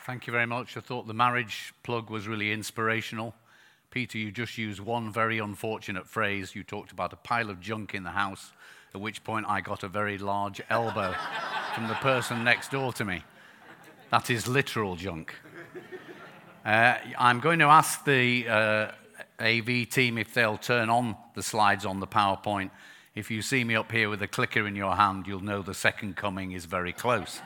Thank you very much. I thought the marriage plug was really inspirational. Peter, you just used one very unfortunate phrase. You talked about a pile of junk in the house, at which point I got a very large elbow from the person next door to me. That is literal junk. I'm going to ask the AV team if they'll turn on the slides on the PowerPoint. If you see me up here with a clicker in your hand, you'll know the second coming is very close.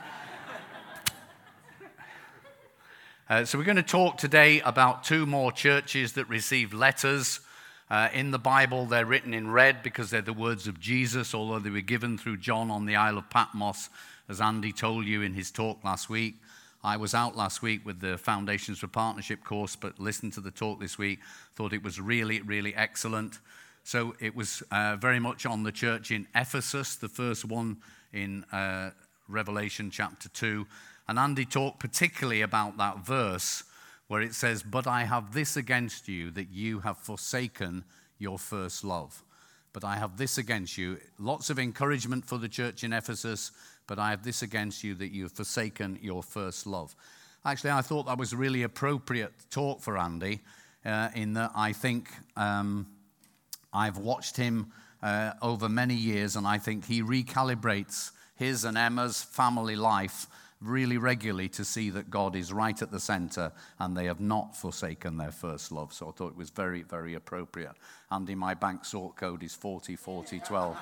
So we're going to talk today about two more churches that received letters. In the Bible, they're written in red because they're the words of Jesus, although they were given through John on the Isle of Patmos, as Andy told you in his talk last week. I was out last week with the Foundations for Partnership course, but listened to the talk this week, thought it was really, really excellent. So it was very much on the church in Ephesus, the first one in Revelation chapter 2. And Andy talked particularly about that verse where it says, "But I have this against you, that you have forsaken your first love." But I have this against you. Lots of encouragement for the church in Ephesus, but I have this against you, that you have forsaken your first love. Actually, I thought that was a really appropriate talk for Andy, in that I think I've watched him over many years, and I think he recalibrates his and Emma's family life really regularly to see that God is right at the center and they have not forsaken their first love. So I thought it was very, very appropriate. Andy, my bank sort code is 404012.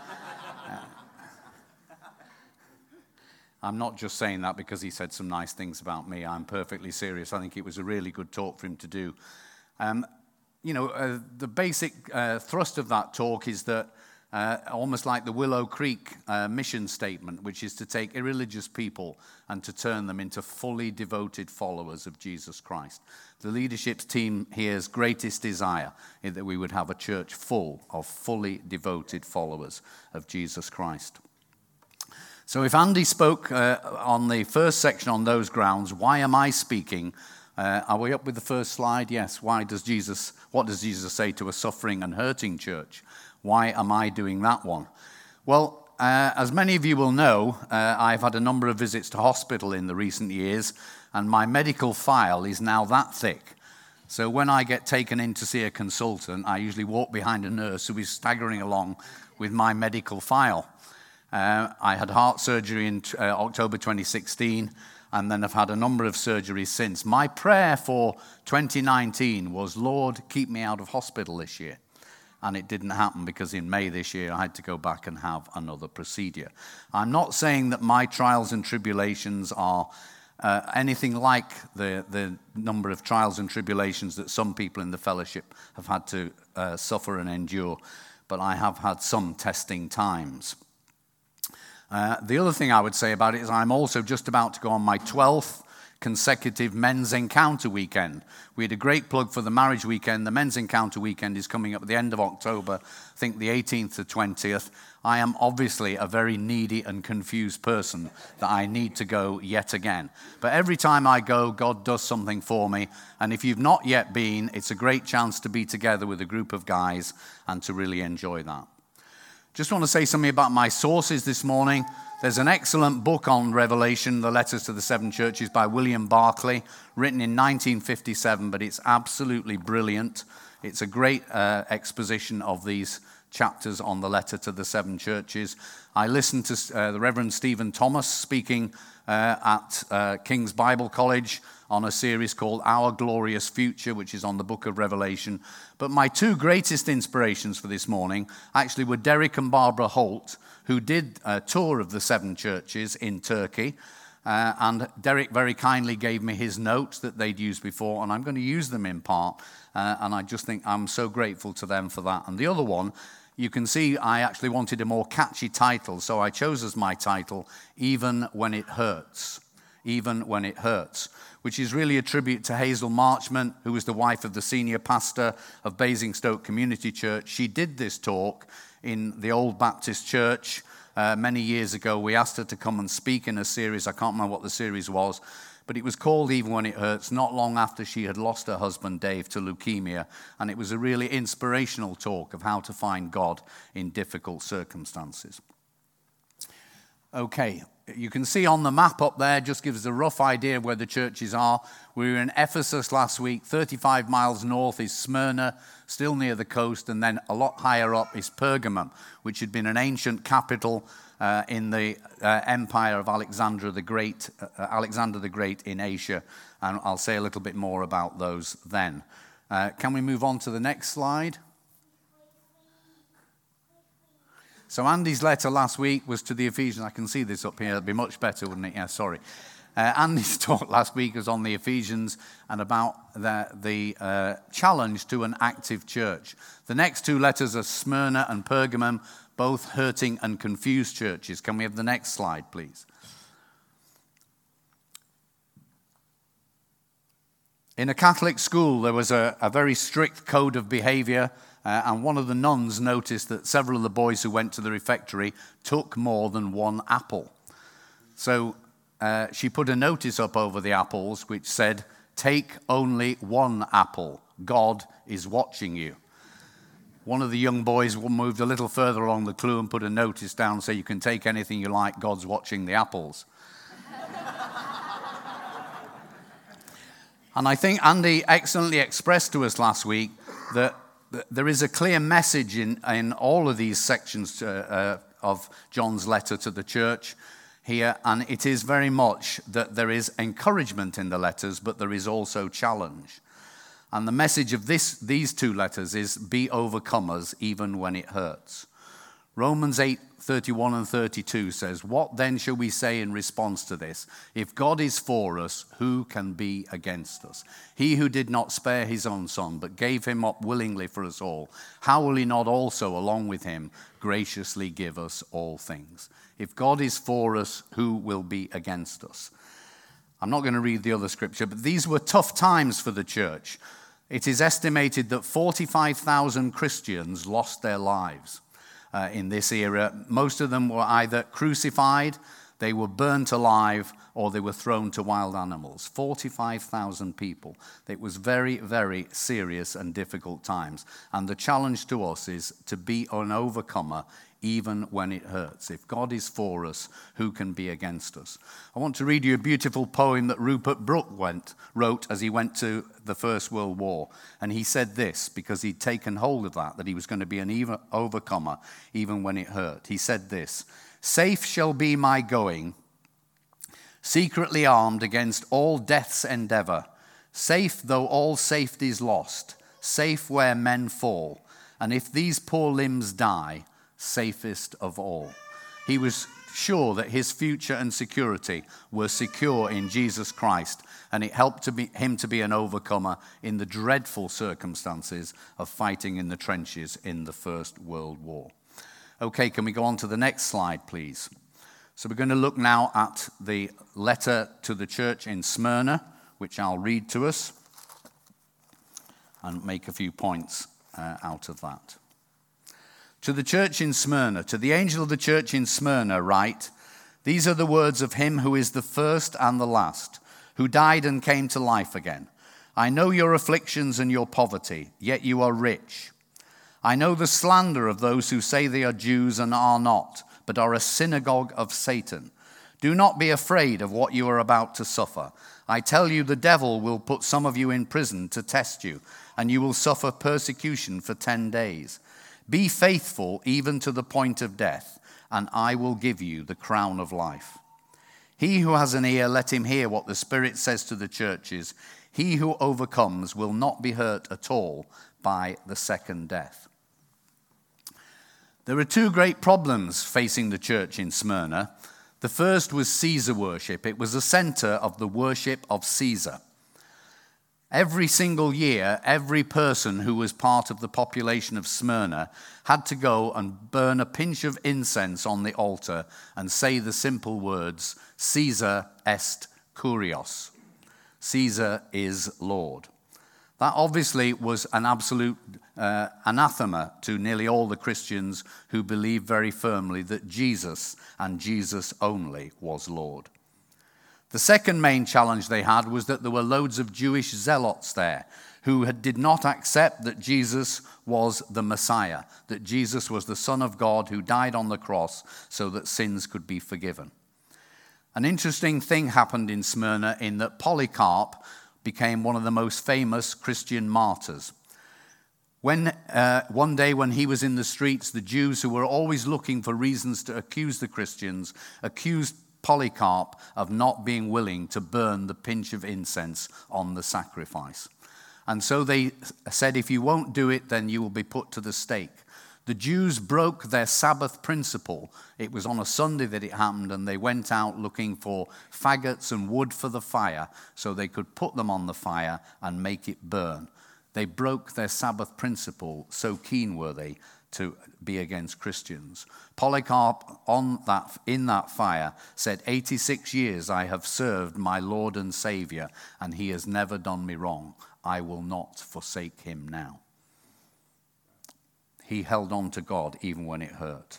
I'm not just saying that because he said some nice things about me. I'm perfectly serious. I think it was a really good talk for him to do. The basic thrust of that talk is that almost like the Willow Creek mission statement, which is to take irreligious people and to turn them into fully devoted followers of Jesus Christ. The leadership team here's greatest desire is that we would have a church full of fully devoted followers of Jesus Christ. So if Andy spoke on the first section on those grounds, why am I speaking? Are we up with the first slide? Yes. What does Jesus say to a suffering and hurting church? Why am I doing that one? Well, as many of you will know, I've had a number of visits to hospital in the recent years, and my medical file is now that thick. So when I get taken in to see a consultant, I usually walk behind a nurse who is staggering along with my medical file. I had heart surgery in October 2016, and then I've had a number of surgeries since. My prayer for 2019 was, Lord, keep me out of hospital this year. And it didn't happen because in May this year I had to go back and have another procedure. I'm not saying that my trials and tribulations are anything like the number of trials and tribulations that some people in the fellowship have had to suffer and endure, but I have had some testing times. The other thing I would say about it is I'm also just about to go on my 12th consecutive men's encounter weekend. We had a great plug for the marriage weekend. The men's encounter weekend is coming up at the end of October, I think the 18th to 20th. I am obviously a very needy and confused person that I need to go yet again. But every time I go, God does something for me. And if you've not yet been, it's a great chance to be together with a group of guys and to really enjoy that. Just want to say something about my sources this morning. There's an excellent book on Revelation, The Letters to the Seven Churches by William Barclay, written in 1957, but it's absolutely brilliant. It's a great exposition of these chapters on the letter to the seven churches. I listened to the Reverend Stephen Thomas speaking at King's Bible College on a series called Our Glorious Future, which is on the book of Revelation. But my two greatest inspirations for this morning actually were Derek and Barbara Holt, who did a tour of the seven churches in Turkey. And Derek very kindly gave me his notes that they'd used before, and I'm going to use them in part. And I just think I'm so grateful to them for that. And the other one, you can see I actually wanted a more catchy title, so I chose as my title, Even When It Hurts. Even When It Hurts, which is really a tribute to Hazel Marchment, who was the wife of the senior pastor of Basingstoke Community Church. She did this talk in the Old Baptist Church many years ago. We asked her to come and speak in a series. I can't remember what the series was, but it was called Even When It Hurts, not long after she had lost her husband, Dave, to leukemia. And it was a really inspirational talk of how to find God in difficult circumstances. Okay, you can see on the map up there, just gives a rough idea of where the churches are. We were in Ephesus last week. 35 miles north is Smyrna, still near the coast, and then a lot higher up is Pergamum, which had been an ancient capital in the empire of Alexander the Great in Asia, and I'll say a little bit more about those then. Can we move on to the next slide? So Andy's letter last week was to the Ephesians. I can see this up here. It'd be much better, wouldn't it? Yeah, sorry. Andy's talk last week was on the Ephesians and about the challenge to an active church. The next two letters are Smyrna and Pergamum, both hurting and confused churches. Can we have the next slide, please? In a Catholic school, there was a very strict code of behavior. And one of the nuns noticed that several of the boys who went to the refectory took more than one apple. So she put a notice up over the apples which said, "Take only one apple. God is watching you." One of the young boys moved a little further along the clue and put a notice down saying, "You can take anything you like, God's watching the apples." And I think Andy excellently expressed to us last week that there is a clear message in all of these sections of John's letter to the church here, and it is very much that there is encouragement in the letters, but there is also challenge. And the message of these two letters is, be overcomers even when it hurts. Romans 8:31 and 32 says, "What then shall we say in response to this? If God is for us, who can be against us? He who did not spare his own son, but gave him up willingly for us all, how will he not also, along with him, graciously give us all things? If God is for us, who will be against us?" I'm not going to read the other scripture, but these were tough times for the church. It is estimated that 45,000 Christians lost their lives in this era. Most of them were either crucified, they were burnt alive, or they were thrown to wild animals. 45,000 people. It was very, very serious and difficult times. And the challenge to us is to be an overcomer even when it hurts. If God is for us, who can be against us? I want to read you a beautiful poem that Rupert Brooke wrote as he went to the First World War. And he said this, because he'd taken hold of that he was going to be an overcomer even when it hurt. He said this, "Safe shall be my going, secretly armed against all death's endeavor, safe though all safety's lost, safe where men fall, and if these poor limbs die, safest of all." He was sure that his future and security were secure in Jesus Christ, and it helped him to be an overcomer in the dreadful circumstances of fighting in the trenches in the First World War. Okay, can we go on to the next slide, please? So we're going to look now at the letter to the church in Smyrna, which I'll read to us and make a few points out of that. To the church in Smyrna, to the angel of the church in Smyrna write, "These are the words of him who is the first and the last, who died and came to life again. I know your afflictions and your poverty, yet you are rich. I know the slander of those who say they are Jews and are not, but are a synagogue of Satan. Do not be afraid of what you are about to suffer. I tell you, the devil will put some of you in prison to test you, and you will suffer persecution for 10 days. Be faithful even to the point of death, and I will give you the crown of life. He who has an ear, let him hear what the Spirit says to the churches. He who overcomes will not be hurt at all by the second death." There are two great problems facing the church in Smyrna. The first was Caesar worship. It was the center of the worship of Caesar. Every single year, every person who was part of the population of Smyrna had to go and burn a pinch of incense on the altar and say the simple words, "Caesar est Kurios." Caesar is Lord. That obviously was an absolute anathema to nearly all the Christians who believed very firmly that Jesus and Jesus only was Lord. The second main challenge they had was that there were loads of Jewish zealots there who did not accept that Jesus was the Messiah, that Jesus was the Son of God who died on the cross so that sins could be forgiven. An interesting thing happened in Smyrna in that Polycarp became one of the most famous Christian martyrs. When one day when he was in the streets, the Jews, who were always looking for reasons to accuse the Christians, accused Polycarp of not being willing to burn the pinch of incense on the sacrifice. And so they said, if you won't do it, then you will be put to the stake. The Jews broke their Sabbath principle. It was on a Sunday that it happened, and they went out looking for faggots and wood for the fire so they could put them on the fire and make it burn. They broke their Sabbath principle, so keen were they to be against Christians. Polycarp in that fire said, 86 years I have served my Lord and Savior, and he has never done me wrong. I will not forsake him now. He held on to God even when it hurt.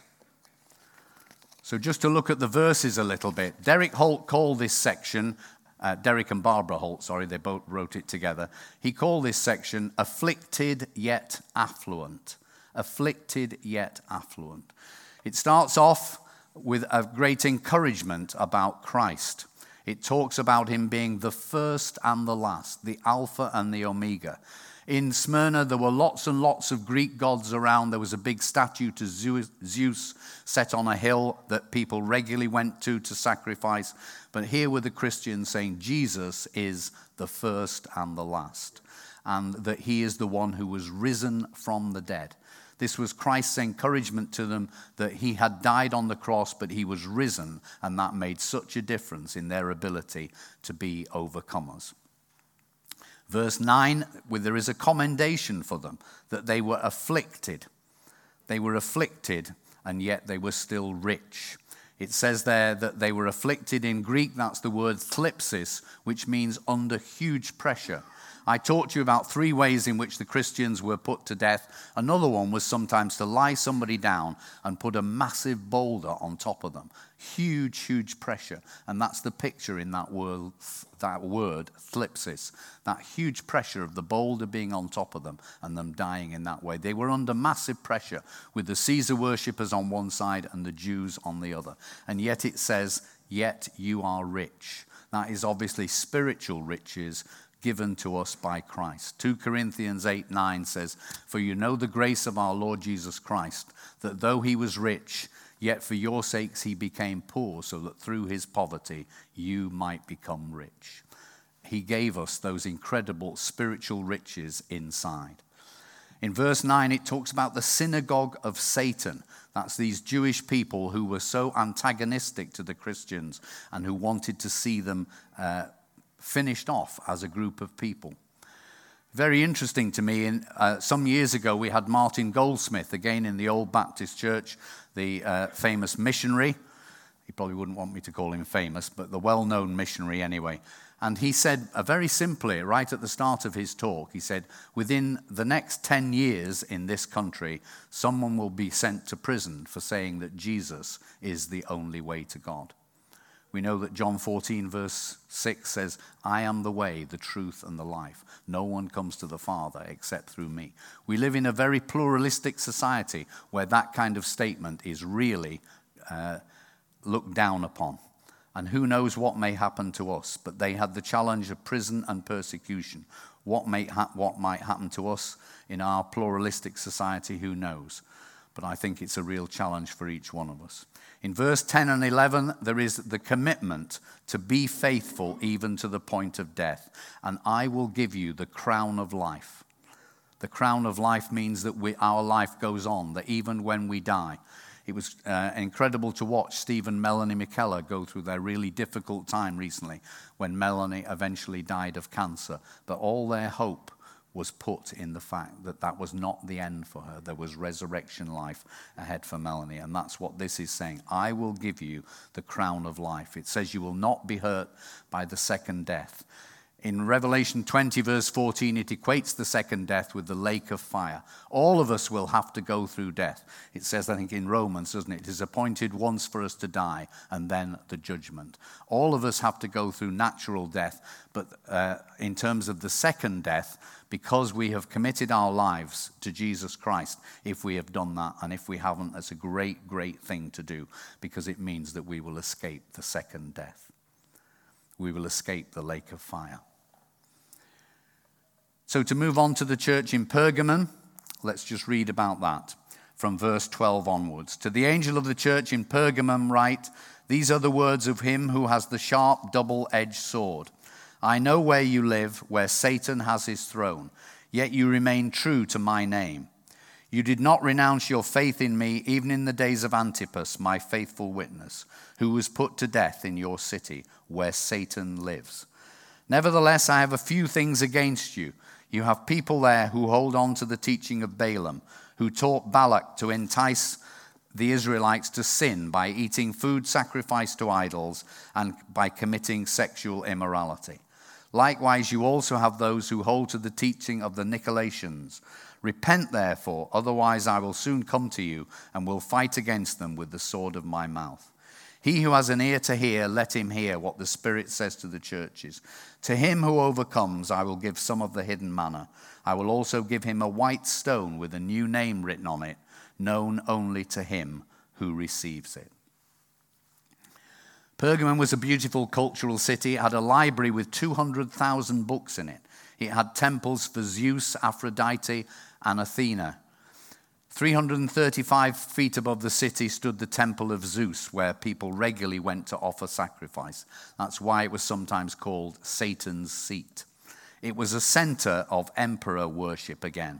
So just to look at the verses a little bit, Derek Holt called this section, Derek and Barbara Holt, they both wrote it together. He called this section, afflicted yet affluent. Afflicted yet affluent. It starts off with a great encouragement about Christ. It talks about him being the first and the last, the Alpha and the Omega. In Smyrna, there were lots and lots of Greek gods around. There was a big statue to Zeus set on a hill that people regularly went to sacrifice. But here were the Christians saying Jesus is the first and the last, and that he is the one who was risen from the dead. This was Christ's encouragement to them that he had died on the cross, but he was risen, and that made such a difference in their ability to be overcomers. Verse 9, there is a commendation for them, that they were afflicted. They were afflicted, and yet they were still rich. It says there that they were afflicted. In Greek, that's the word thlipsis, which means under huge pressure. I talked to you about 3 ways in which the Christians were put to death. Another one was sometimes to lie somebody down and put a massive boulder on top of them. Huge, huge pressure. And that's the picture in that word thlipsis. That huge pressure of the boulder being on top of them and them dying in that way. They were under massive pressure with the Caesar worshippers on one side and the Jews on the other. And yet it says, yet you are rich. That is obviously spiritual riches given to us by Christ. 2 Corinthians 8:9 says, for you know the grace of our Lord Jesus Christ, that though he was rich, yet for your sakes he became poor, so that through his poverty you might become rich. He gave us those incredible spiritual riches inside. In verse 9, it talks about the synagogue of Satan. That's these Jewish people who were so antagonistic to the Christians and who wanted to see them finished off as a group of people. Very interesting to me, some years ago we had Martin Goldsmith, again in the Old Baptist Church, the famous missionary. He probably wouldn't want me to call him famous, but the well-known missionary anyway. And he said very simply, right at the start of his talk, he said, within the next 10 years in this country, someone will be sent to prison for saying that Jesus is the only way to God. We know that John 14 verse 6 says, I am the way, the truth, and the life. No one comes to the Father except through me. We live in a very pluralistic society where that kind of statement is really looked down upon. And who knows what may happen to us, but they had the challenge of prison and persecution. What might happen to us in our pluralistic society, who knows? But I think it's a real challenge for each one of us. In verse 10 and 11, there is the commitment to be faithful even to the point of death. And I will give you the crown of life. The crown of life means that our life goes on, that even when we die. It was incredible to watch Steve and Melanie McKellar go through their really difficult time recently when Melanie eventually died of cancer. But all their hope was put in the fact that that was not the end for her. There was resurrection life ahead for Melanie. And that's what this is saying. I will give you the crown of life. It says you will not be hurt by the second death. In Revelation 20, verse 14, it equates the second death with the lake of fire. All of us will have to go through death. It says, I think, in Romans, doesn't it? It is appointed once for us to die, and then the judgment. All of us have to go through natural death, but in terms of the second death, because we have committed our lives to Jesus Christ, if we have done that, and if we haven't, that's a great, great thing to do, because it means that we will escape the second death. We will escape the lake of fire. So to move on to the church in Pergamum, let's just read about that from verse 12 onwards. To the angel of the church in Pergamum write, these are the words of him who has the sharp double-edged sword. I know where you live, where Satan has his throne, yet you remain true to my name. You did not renounce your faith in me, even in the days of Antipas, my faithful witness, who was put to death in your city, where Satan lives. Nevertheless, I have a few things against you. You have people there who hold on to the teaching of Balaam, who taught Balak to entice the Israelites to sin by eating food sacrificed to idols and by committing sexual immorality. Likewise, you also have those who hold to the teaching of the Nicolaitans. Repent, therefore, otherwise I will soon come to you and will fight against them with the sword of my mouth. He who has an ear to hear, let him hear what the Spirit says to the churches. To him who overcomes, I will give some of the hidden manna. I will also give him a white stone with a new name written on it, known only to him who receives it. Pergamum was a beautiful cultural city. It had a library with 200,000 books in it. It had temples for Zeus, Aphrodite, and Athena. 335 feet above the city stood the temple of Zeus, where people regularly went to offer sacrifice. That's why it was sometimes called Satan's seat. It was a center of emperor worship again.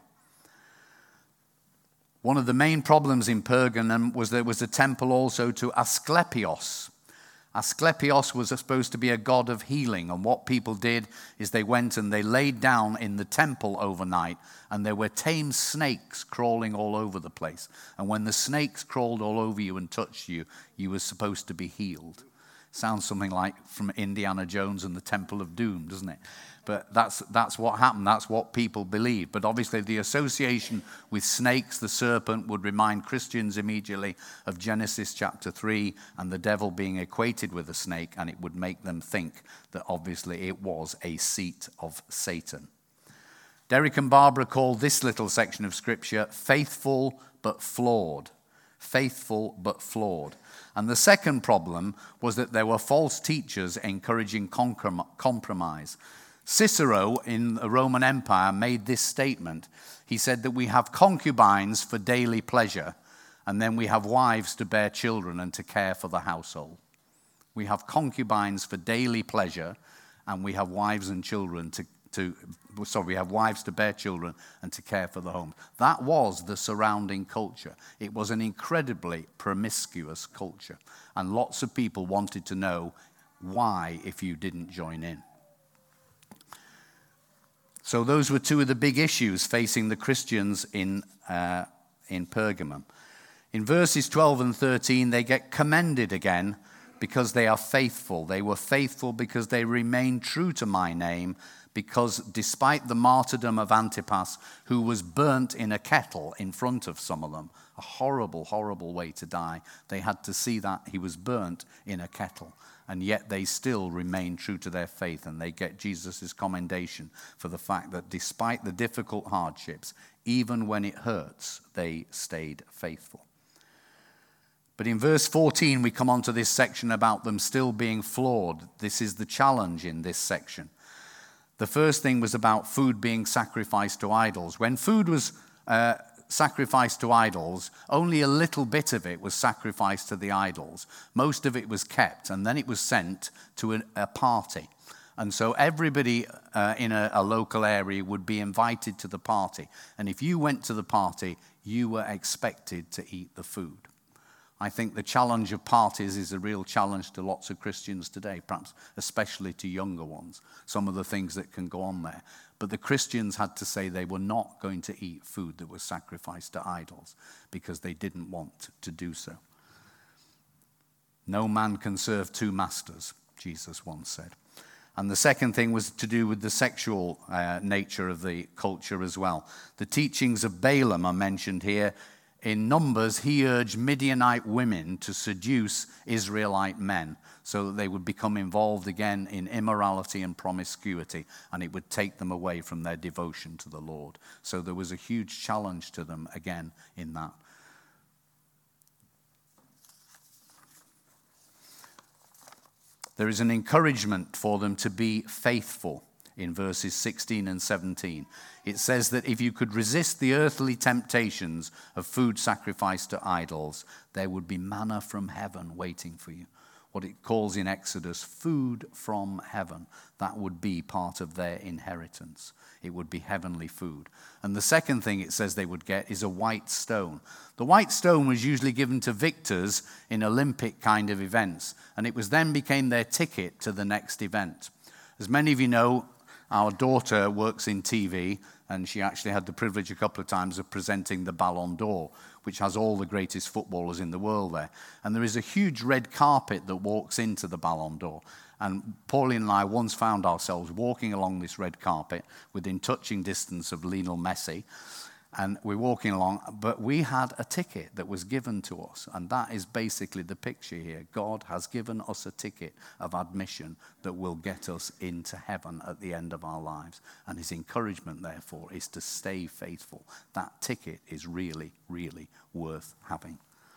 One of the main problems in Pergamum was there was a temple also to Asclepios. Asclepios was supposed to be a god of healing, and what people did is they went and they laid down in the temple overnight, and there were tame snakes crawling all over the place. And when the snakes crawled all over you and touched you, you were supposed to be healed. Sounds something like from Indiana Jones and the Temple of Doom, doesn't it? But that's what happened. That's what people believe. But obviously the association with snakes, the serpent, would remind Christians immediately of Genesis chapter 3 and the devil being equated with a snake, and it would make them think that obviously it was a seat of Satan. Derek and Barbara called this little section of Scripture faithful but flawed. Faithful but flawed. And the second problem was that there were false teachers encouraging compromise. Cicero in the Roman Empire made this statement. He said that we have concubines for daily pleasure, and then we have wives to bear children and to care for the household. We have concubines for daily pleasure, and we have wives and children we have wives to bear children and to care for the home. That was the surrounding culture. It was an incredibly promiscuous culture, and lots of people wanted to know why if you didn't join in. So those were two of the big issues facing the Christians in Pergamum. In verses 12 and 13, they get commended again because they are faithful. They were faithful because they remained true to my name, because despite the martyrdom of Antipas, who was burnt in a kettle in front of some of them, a horrible, horrible way to die, they had to see that he was burnt in a kettle. And yet they still remain true to their faith, and they get Jesus' commendation for the fact that despite the difficult hardships, even when it hurts, they stayed faithful. But in verse 14, we come on to this section about them still being flawed. This is the challenge in this section. The first thing was about food being sacrificed to idols. When food was sacrificed to idols, only a little bit of it was sacrificed to the idols. Most of it was kept, and then it was sent to a party. And so everybody in a local area would be invited to the party. And if you went to the party, you were expected to eat the food. I think the challenge of parties is a real challenge to lots of Christians today, perhaps especially to younger ones, some of the things that can go on there. But the Christians had to say they were not going to eat food that was sacrificed to idols because they didn't want to do so. No man can serve two masters, Jesus once said. And the second thing was to do with the sexual nature of the culture as well. The teachings of Balaam are mentioned here. In Numbers, he urged Midianite women to seduce Israelite men so that they would become involved again in immorality and promiscuity, and it would take them away from their devotion to the Lord. So there was a huge challenge to them again in that. There is an encouragement for them to be faithful in verses 16 and 17. It says that if you could resist the earthly temptations of food sacrificed to idols, there would be manna from heaven waiting for you. What it calls in Exodus, food from heaven. That would be part of their inheritance. It would be heavenly food. And the second thing it says they would get is a white stone. The white stone was usually given to victors in Olympic kind of events, and it was then became their ticket to the next event. As many of you know, our daughter works in TV, and she actually had the privilege a couple of times of presenting the Ballon d'Or, which has all the greatest footballers in the world there. And there is a huge red carpet that walks into the Ballon d'Or. And Pauline and I once found ourselves walking along this red carpet within touching distance of Lionel Messi. And we're walking along, but we had a ticket that was given to us. And that is basically the picture here. God has given us a ticket of admission that will get us into heaven at the end of our lives. And his encouragement, therefore, is to stay faithful. That ticket is really, really worth having.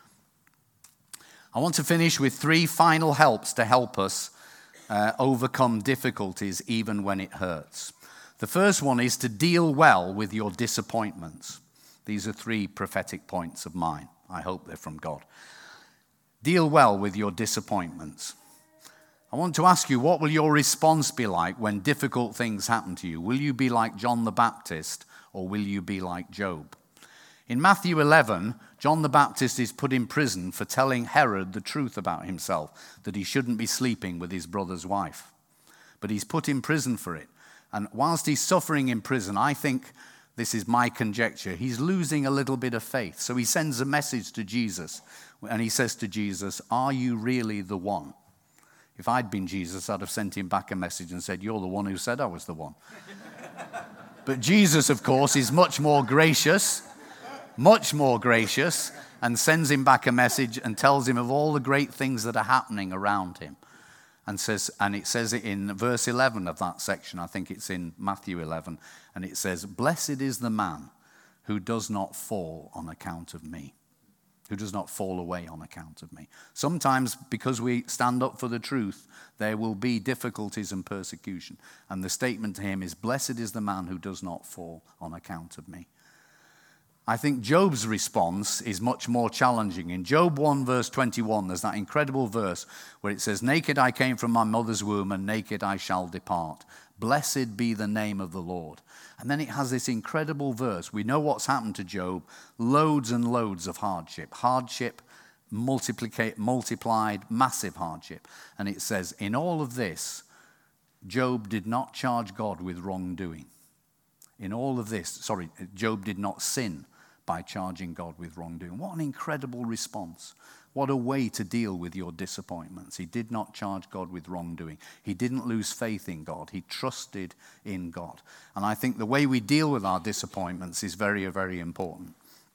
I want to finish with 3 final helps to help us overcome difficulties even when it hurts. The first one is to deal well with your disappointments. These are 3 prophetic points of mine. I hope they're from God. Deal well with your disappointments. I want to ask you, what will your response be like when difficult things happen to you? Will you be like John the Baptist, or will you be like Job? In Matthew 11, John the Baptist is put in prison for telling Herod the truth about himself, that he shouldn't be sleeping with his brother's wife. But he's put in prison for it. And whilst he's suffering in prison, I think, this is my conjecture, he's losing a little bit of faith. So he sends a message to Jesus, and he says to Jesus, "Are you really the one?" If I'd been Jesus, I'd have sent him back a message and said, "You're the one who said I was the one." But Jesus, of course, is much more gracious, and sends him back a message and tells him of all the great things that are happening around him. And it says it in verse 11 of that section. I think it's in Matthew 11. And it says, "Blessed is the man who does not fall on account of me." Who does not fall away on account of me. Sometimes, because we stand up for the truth, there will be difficulties and persecution. And the statement to him is, "Blessed is the man who does not fall on account of me." I think Job's response is much more challenging. In Job 1 verse 21, there's that incredible verse where it says, "Naked I came from my mother's womb, and naked I shall depart. Blessed be the name of the Lord." And then it has this incredible verse. We know what's happened to Job. Loads and loads of hardship. Hardship multiplied, massive hardship. And it says, in all of this, Job did not charge God with wrongdoing. In all of this, Job did not sin by charging God with wrongdoing. What an incredible response. What a way to deal with your disappointments. He did not charge God with wrongdoing. He didn't lose faith in God. He trusted in God. And I think the way we deal with our disappointments is very, very important.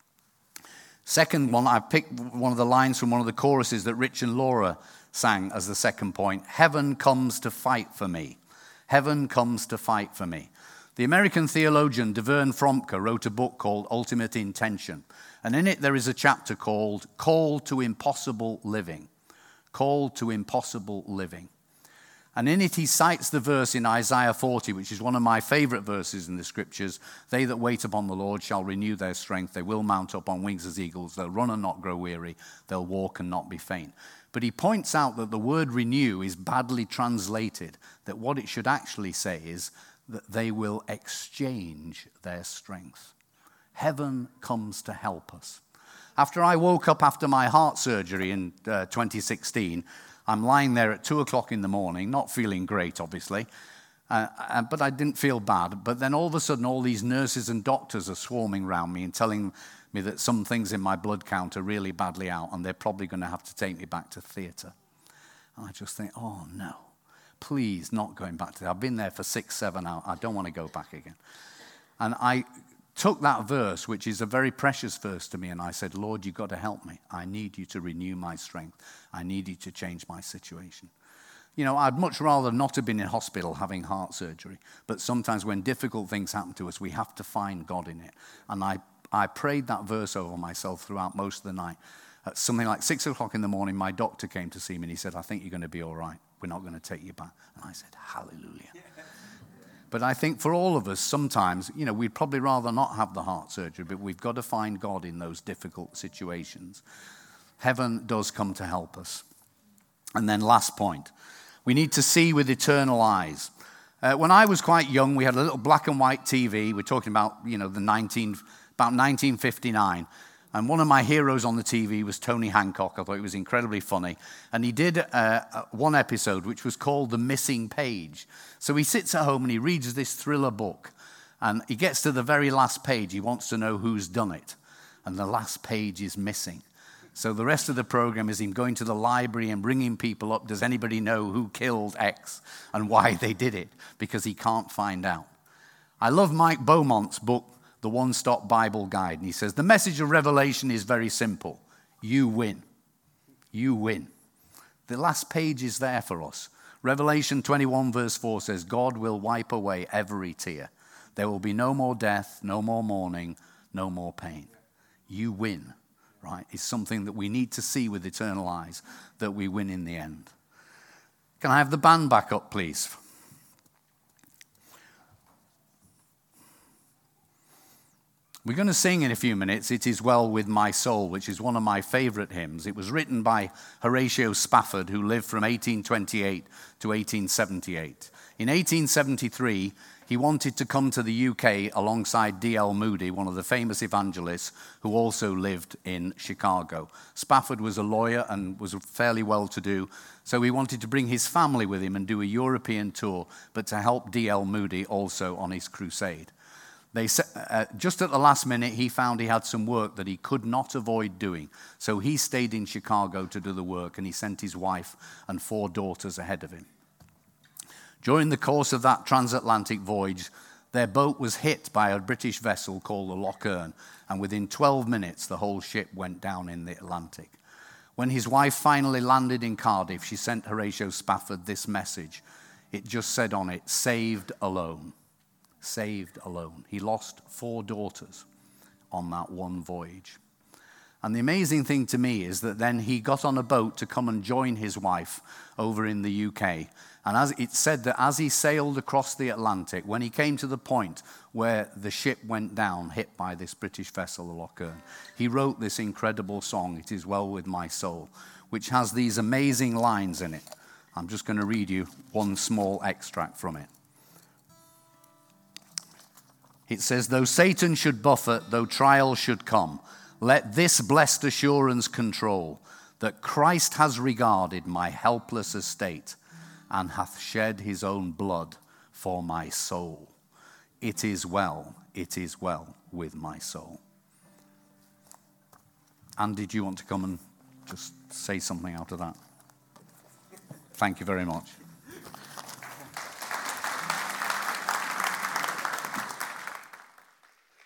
Second one, I picked one of the lines from one of the choruses that Rich and Laura sang as the second point. "Heaven comes to fight for me. Heaven comes to fight for me." The American theologian DeVern Fromke wrote a book called Ultimate Intention. And in it there is a chapter called Call to Impossible Living. Call to Impossible Living. And in it he cites the verse in Isaiah 40, which is one of my favorite verses in the scriptures. "They that wait upon the Lord shall renew their strength. They will mount up on wings as eagles. They'll run and not grow weary. They'll walk and not be faint." But he points out that the word renew is badly translated, that what it should actually say is that they will exchange their strength. Heaven comes to help us. After I woke up after my heart surgery in 2016, I'm lying there at 2 o'clock in the morning, not feeling great, obviously, but I didn't feel bad. But then all of a sudden, all these nurses and doctors are swarming around me and telling me that some things in my blood count are really badly out, and they're probably going to have to take me back to theatre. And I just think, oh no. please, not going back to that. I've been there for 6, 7 hours. I don't want to go back again. And I took that verse, which is a very precious verse to me, and I said, Lord, you've got to help me. I need you to renew my strength. I need you to change my situation. You know, I'd much rather not have been in hospital having heart surgery, but sometimes when difficult things happen to us, we have to find God in it. And I prayed that verse over myself throughout most of the night. At something like 6 o'clock in the morning, my doctor came to see me, and he said, I think you're going to be all right. We're not going to take you back. And I said, hallelujah. But I think for all of us, sometimes, you know, we'd probably rather not have the heart surgery, but we've got to find God in those difficult situations. Heaven does come to help us. And then last point, we need to see with eternal eyes. When I was quite young, we had a little black and white TV. We're talking about, you know, about 1959. And one of my heroes on the TV was Tony Hancock. I thought he was incredibly funny. And he did one episode which was called The Missing Page. So he sits at home and he reads this thriller book. And he gets to the very last page. He wants to know who's done it. And the last page is missing. So the rest of the program is him going to the library and bringing people up. Does anybody know who killed X and why they did it? Because he can't find out. I love Mike Beaumont's book, The One-Stop Bible Guide. And he says, the message of Revelation is very simple. You win. You win. The last page is there for us. Revelation 21 verse 4 says, God will wipe away every tear. There will be no more death, no more mourning, no more pain. You win, right? It's something that we need to see with eternal eyes, that we win in the end. Can I have the band back up, please? We're going to sing in a few minutes, It Is Well With My Soul, which is one of my favorite hymns. It was written by Horatio Spafford, who lived from 1828 to 1878. In 1873, he wanted to come to the UK alongside D.L. Moody, one of the famous evangelists who also lived in Chicago. Spafford was a lawyer and was fairly well-to-do, so he wanted to bring his family with him and do a European tour, but to help D.L. Moody also on his crusade. Just at the last minute, he found he had some work that he could not avoid doing. So he stayed in Chicago to do the work, and he sent his wife and 4 daughters ahead of him. During the course of that transatlantic voyage, their boat was hit by a British vessel called the Loch Earn, and within 12 minutes, the whole ship went down in the Atlantic. When his wife finally landed in Cardiff, she sent Horatio Spafford this message. It just said on it, saved alone. Saved alone. He lost 4 daughters on that one voyage. And the amazing thing to me is that then he got on a boat to come and join his wife over in the UK. And as it said that as he sailed across the Atlantic, when he came to the point where the ship went down, hit by this British vessel, the Loch Earn, he wrote this incredible song, It Is Well With My Soul, which has these amazing lines in it. I'm just going to read you one small extract from it. It says, though Satan should buffet, though trial should come, let this blessed assurance control, that Christ has regarded my helpless estate, and hath shed his own blood for my soul. It is well with my soul. And did you want to come and just say something out of that? Thank you very much.